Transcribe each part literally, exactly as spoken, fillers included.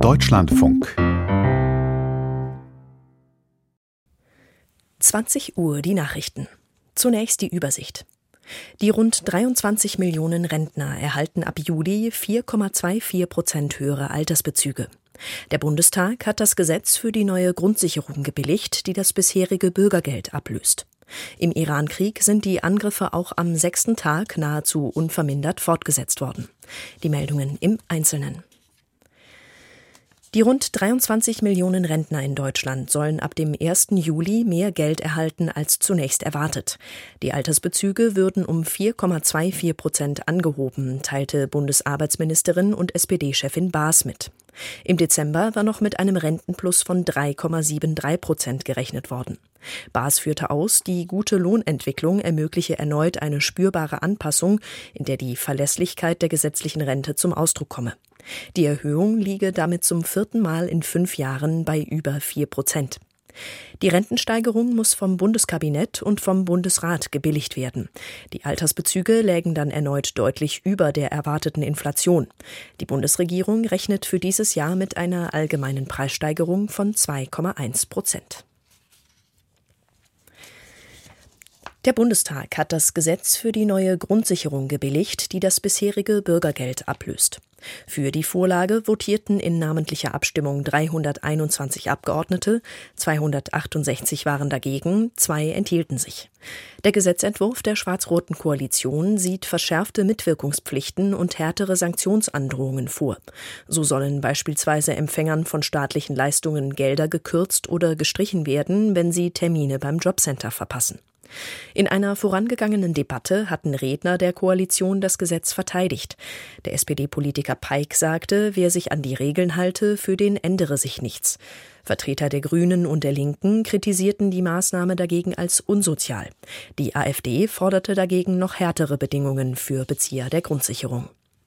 Deutschlandfunk. zwanzig Uhr die Nachrichten. Zunächst die Übersicht. Die rund dreiundzwanzig Millionen Rentner erhalten ab Juli vier Komma vierundzwanzig Prozent höhere Altersbezüge. Der Bundestag hat das Gesetz für die neue Grundsicherung gebilligt, die das bisherige Bürgergeld ablöst. Im Irankrieg sind die Angriffe auch am sechsten Tag nahezu unvermindert fortgesetzt worden. Die Meldungen im Einzelnen. Die rund dreiundzwanzig Millionen Rentner in Deutschland sollen ab dem ersten Juli mehr Geld erhalten als zunächst erwartet. Die Altersbezüge würden um vier Komma vierundzwanzig Prozent angehoben, teilte Bundesarbeitsministerin und S P D-Chefin Baas mit. Im Dezember war noch mit einem Rentenplus von drei Komma dreiundsiebzig Prozent gerechnet worden. Baas führte aus, die gute Lohnentwicklung ermögliche erneut eine spürbare Anpassung, in der die Verlässlichkeit der gesetzlichen Rente zum Ausdruck komme. Die Erhöhung liege damit zum vierten Mal in fünf Jahren bei über vier Prozent. Die Rentensteigerung muss vom Bundeskabinett und vom Bundesrat gebilligt werden. Die Altersbezüge lägen dann erneut deutlich über der erwarteten Inflation. Die Bundesregierung rechnet für dieses Jahr mit einer allgemeinen Preissteigerung von zwei Komma eins Prozent. Der Bundestag hat das Gesetz für die neue Grundsicherung gebilligt, die das bisherige Bürgergeld ablöst. Für die Vorlage votierten in namentlicher Abstimmung dreihunderteinundzwanzig Abgeordnete, zweihundertachtundsechzig waren dagegen, zwei enthielten sich. Der Gesetzentwurf der schwarz-roten Koalition sieht verschärfte Mitwirkungspflichten und härtere Sanktionsandrohungen vor. So sollen beispielsweise Empfängern von staatlichen Leistungen Gelder gekürzt oder gestrichen werden, wenn sie Termine beim Jobcenter verpassen. In einer vorangegangenen Debatte hatten Redner der Koalition das Gesetz verteidigt. Der S P D-Politiker Peik sagte, wer sich an die Regeln halte, für den ändere sich nichts. Vertreter der Grünen und der Linken kritisierten die Maßnahme dagegen als unsozial. Die AfD forderte dagegen noch härtere Bedingungen für Bezieher der Grundsicherung.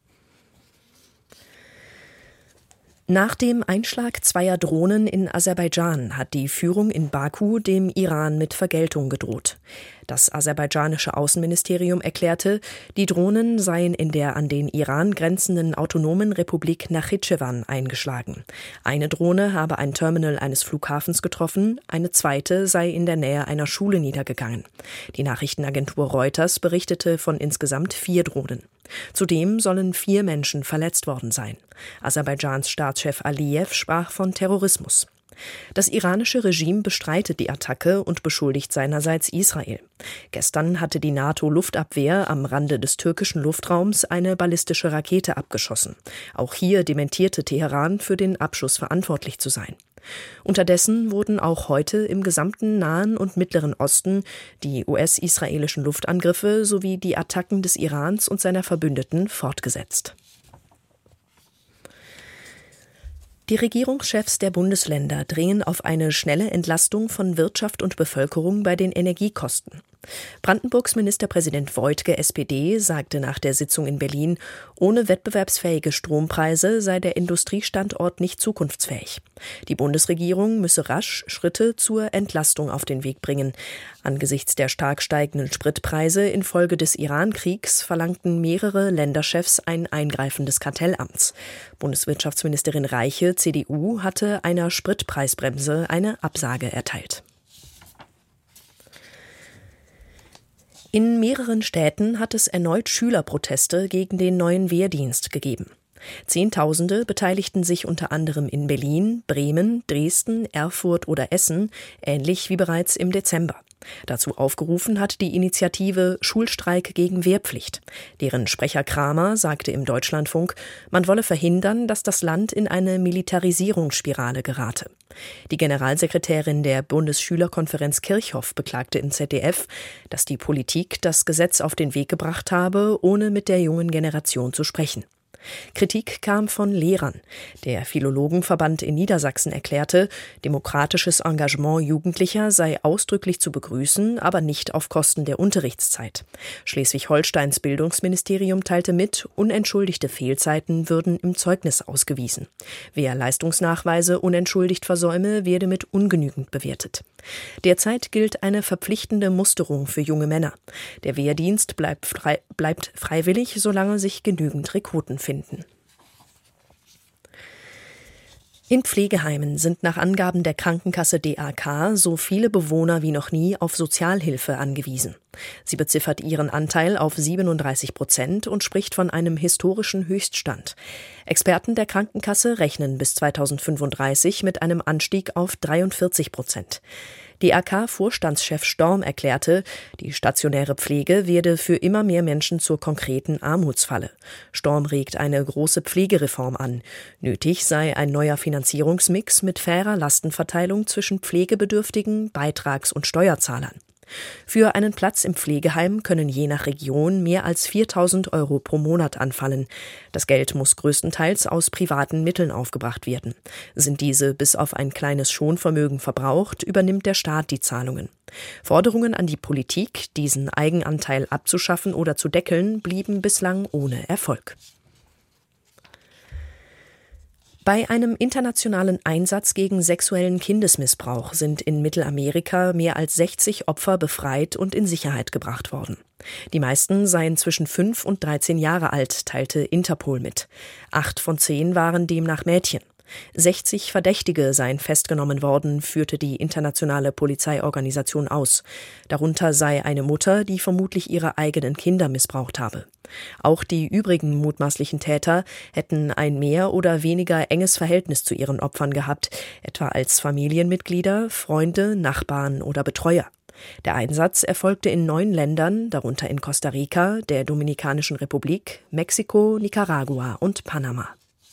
Nach dem Einschlag zweier Drohnen in Aserbaidschan hat die Führung in Baku dem Iran mit Vergeltung gedroht. Das aserbaidschanische Außenministerium erklärte, die Drohnen seien in der an den Iran grenzenden autonomen Republik Nachitschewan eingeschlagen. Eine Drohne habe ein Terminal eines Flughafens getroffen, eine zweite sei in der Nähe einer Schule niedergegangen. Die Nachrichtenagentur Reuters berichtete von insgesamt vier Drohnen. Zudem sollen vier Menschen verletzt worden sein. Aserbaidschans Staatschef Aliyev sprach von Terrorismus. Das iranische Regime bestreitet die Attacke und beschuldigt seinerseits Israel. Gestern hatte die NATO-Luftabwehr am Rande des türkischen Luftraums eine ballistische Rakete abgeschossen. Auch hier dementierte Teheran, für den Abschuss verantwortlich zu sein. Unterdessen wurden auch heute im gesamten Nahen und Mittleren Osten die U S-israelischen Luftangriffe sowie die Attacken des Irans und seiner Verbündeten fortgesetzt. Die Regierungschefs der Bundesländer dringen auf eine schnelle Entlastung von Wirtschaft und Bevölkerung bei den Energiekosten. Brandenburgs Ministerpräsident Woidke, S P D, sagte nach der Sitzung in Berlin, ohne wettbewerbsfähige Strompreise sei der Industriestandort nicht zukunftsfähig. Die Bundesregierung müsse rasch Schritte zur Entlastung auf den Weg bringen. Angesichts der stark steigenden Spritpreise infolge des Irankriegs verlangten mehrere Länderchefs ein Eingreifen des Kartellamts. Bundeswirtschaftsministerin Reiche, C D U, hatte einer Spritpreisbremse eine Absage erteilt. In mehreren Städten hat es erneut Schülerproteste gegen den neuen Wehrdienst gegeben. Zehntausende beteiligten sich unter anderem in Berlin, Bremen, Dresden, Erfurt oder Essen, ähnlich wie bereits im Dezember. Dazu aufgerufen hat die Initiative Schulstreik gegen Wehrpflicht. Deren Sprecher Kramer sagte im Deutschlandfunk, man wolle verhindern, dass das Land in eine Militarisierungsspirale gerate. Die Generalsekretärin der Bundesschülerkonferenz Kirchhoff beklagte im Z D F, dass die Politik das Gesetz auf den Weg gebracht habe, ohne mit der jungen Generation zu sprechen. Kritik kam von Lehrern. Der Philologenverband in Niedersachsen erklärte, demokratisches Engagement Jugendlicher sei ausdrücklich zu begrüßen, aber nicht auf Kosten der Unterrichtszeit. Schleswig-Holsteins Bildungsministerium teilte mit, unentschuldigte Fehlzeiten würden im Zeugnis ausgewiesen. Wer Leistungsnachweise unentschuldigt versäume, werde mit ungenügend bewertet. Derzeit gilt eine verpflichtende Musterung für junge Männer. Der Wehrdienst bleibt, frei, bleibt freiwillig, solange sich genügend Rekruten finden. In Pflegeheimen sind nach Angaben der Krankenkasse D A K so viele Bewohner wie noch nie auf Sozialhilfe angewiesen. Sie beziffert ihren Anteil auf siebenunddreißig Prozent und spricht von einem historischen Höchststand. Experten der Krankenkasse rechnen bis zweitausendfünfunddreißig mit einem Anstieg auf dreiundvierzig Prozent. D A K-Vorstandschef Storm erklärte, die stationäre Pflege werde für immer mehr Menschen zur konkreten Armutsfalle. Storm regt eine große Pflegereform an. Nötig sei ein neuer Finanzierungsmix mit fairer Lastenverteilung zwischen Pflegebedürftigen, Beitrags- und Steuerzahlern. Für einen Platz im Pflegeheim können je nach Region mehr als viertausend Euro pro Monat anfallen. Das Geld muss größtenteils aus privaten Mitteln aufgebracht werden. Sind diese bis auf ein kleines Schonvermögen verbraucht, übernimmt der Staat die Zahlungen. Forderungen an die Politik, diesen Eigenanteil abzuschaffen oder zu deckeln, blieben bislang ohne Erfolg. Bei einem internationalen Einsatz gegen sexuellen Kindesmissbrauch sind in Mittelamerika mehr als sechzig Opfer befreit und in Sicherheit gebracht worden. Die meisten seien zwischen fünf und dreizehn Jahre alt, teilte Interpol mit. Acht von zehn waren demnach Mädchen. sechzig Verdächtige seien festgenommen worden, führte die internationale Polizeiorganisation aus. Darunter sei eine Mutter, die vermutlich ihre eigenen Kinder missbraucht habe. Auch die übrigen mutmaßlichen Täter hätten ein mehr oder weniger enges Verhältnis zu ihren Opfern gehabt, etwa als Familienmitglieder, Freunde, Nachbarn oder Betreuer. Der Einsatz erfolgte in neun Ländern, darunter in Costa Rica, der Dominikanischen Republik, Mexiko, Nicaragua und Panama.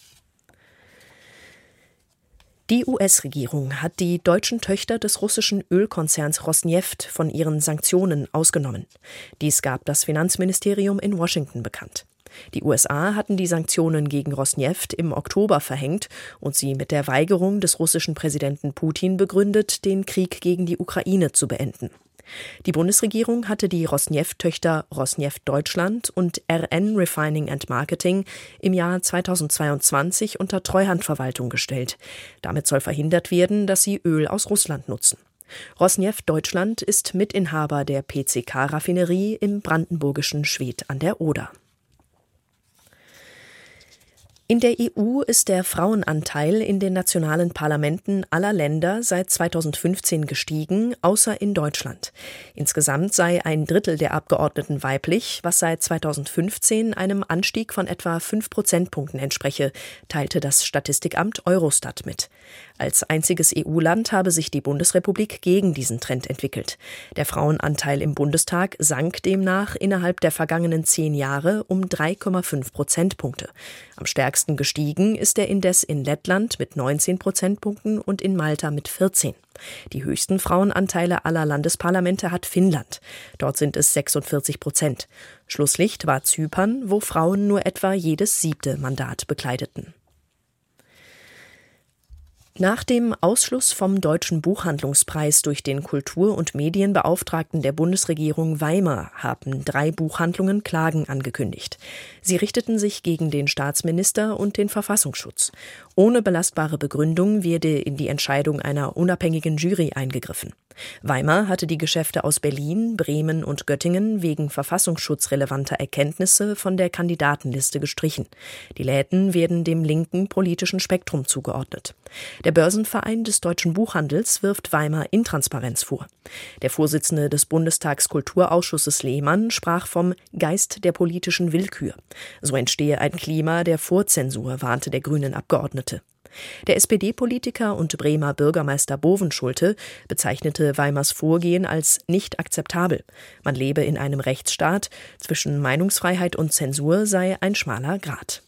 Die U S-Regierung hat die deutschen Töchter des russischen Ölkonzerns Rosneft von ihren Sanktionen ausgenommen. Dies gab das Finanzministerium in Washington bekannt. Die U S A hatten die Sanktionen gegen Rosneft im Oktober verhängt und sie mit der Weigerung des russischen Präsidenten Putin begründet, den Krieg gegen die Ukraine zu beenden. Die Bundesregierung hatte die Rosneft-Töchter Rosneft Deutschland und R N Refining and Marketing im Jahr zweitausendzweiundzwanzig unter Treuhandverwaltung gestellt. Damit soll verhindert werden, dass sie Öl aus Russland nutzen. Rosneft Deutschland ist Mitinhaber der P C K-Raffinerie im brandenburgischen Schwedt an der Oder. In der E U ist der Frauenanteil in den nationalen Parlamenten aller Länder seit zweitausendfünfzehn gestiegen, außer in Deutschland. Insgesamt sei ein Drittel der Abgeordneten weiblich, was seit zweitausendfünfzehn einem Anstieg von etwa fünf Prozentpunkten entspreche, teilte das Statistikamt Eurostat mit. Als einziges E U-Land habe sich die Bundesrepublik gegen diesen Trend entwickelt. Der Frauenanteil im Bundestag sank demnach innerhalb der vergangenen zehn Jahre um drei Komma fünf Prozentpunkte. Am stärksten gestiegen ist er indes in Lettland mit neunzehn Prozentpunkten und in Malta mit vierzehn. Die höchsten Frauenanteile aller Landesparlamente hat Finnland. Dort sind es sechsundvierzig Prozent. Schlusslicht war Zypern, wo Frauen nur etwa jedes siebte Mandat bekleideten. Nach dem Ausschluss vom Deutschen Buchhandlungspreis durch den Kultur- und Medienbeauftragten der Bundesregierung Weimar haben drei Buchhandlungen Klagen angekündigt. Sie richteten sich gegen den Staatsminister und den Verfassungsschutz. Ohne belastbare Begründung werde in die Entscheidung einer unabhängigen Jury eingegriffen. Weimar hatte die Geschäfte aus Berlin, Bremen und Göttingen wegen verfassungsschutzrelevanter Erkenntnisse von der Kandidatenliste gestrichen. Die Läden werden dem linken politischen Spektrum zugeordnet. Der Börsenverein des deutschen Buchhandels wirft Weimar Intransparenz vor. Der Vorsitzende des Bundestagskulturausschusses Lehmann sprach vom Geist der politischen Willkür. So entstehe ein Klima der Vorzensur, warnte der grünen Abgeordnete. Der S P D-Politiker und Bremer Bürgermeister Bovenschulte bezeichnete Weimars Vorgehen als nicht akzeptabel. Man lebe in einem Rechtsstaat, zwischen Meinungsfreiheit und Zensur sei ein schmaler Grat.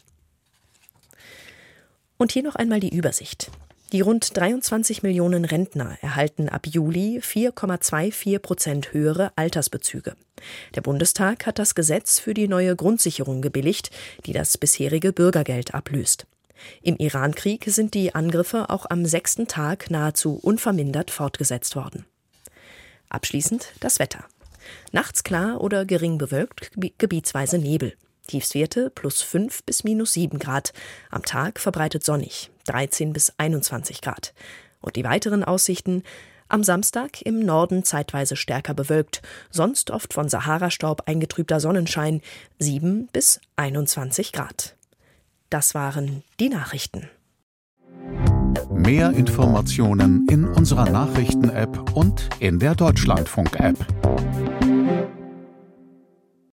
Und hier noch einmal die Übersicht. Die rund dreiundzwanzig Millionen Rentner erhalten ab Juli vier Komma vierundzwanzig Prozent höhere Altersbezüge. Der Bundestag hat das Gesetz für die neue Grundsicherung gebilligt, die das bisherige Bürgergeld ablöst. Im Irankrieg sind die Angriffe auch am sechsten Tag nahezu unvermindert fortgesetzt worden. Abschließend das Wetter. Nachts klar oder gering bewölkt, gebietsweise Nebel. Tiefstwerte plus fünf bis minus sieben Grad. Am Tag verbreitet sonnig, dreizehn bis einundzwanzig Grad. Und die weiteren Aussichten: am Samstag im Norden zeitweise stärker bewölkt, sonst oft von Saharastaub eingetrübter Sonnenschein, sieben bis einundzwanzig Grad. Das waren die Nachrichten. Mehr Informationen in unserer Nachrichten-App und in der Deutschlandfunk-App.